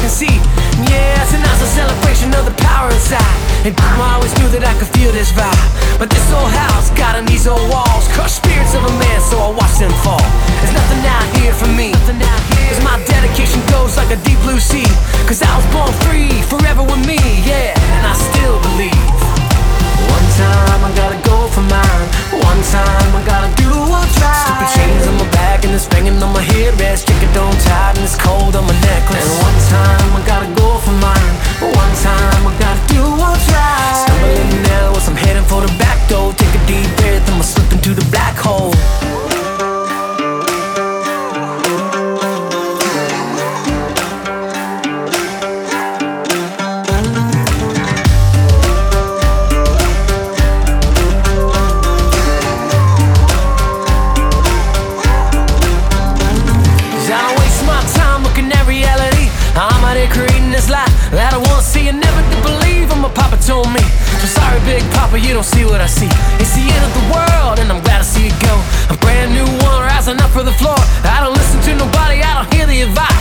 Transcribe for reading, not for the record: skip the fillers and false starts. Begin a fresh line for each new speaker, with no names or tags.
can see. Yeah, tonight's a celebration of the power inside. And I always knew that I could feel this vibe. But this old house got on these old walls, crushed spirits of a man, so I watch them fall. There's nothing out here for me, cause my dedication goes like a deep blue sea. Cause I was born free, forever with me, yeah, and I still believe. One time I gotta go for mine. One time I gotta do what's right. Stupid chains on my back and it's banging on my headrest. Stick it on tight and it's cold on my necklace. And one time I gotta go for mine. One time I gotta do what's right. Stumbling now as I'm heading for the back door. Take a deep breath, I'ma slip into the black hole. Creating this life that I wanna see and never to believe. And my papa told me, so sorry big papa, you don't see what I see. It's the end of the world and I'm glad to see it go. A brand new one rising up for the floor. I don't listen to nobody, I don't hear the advice.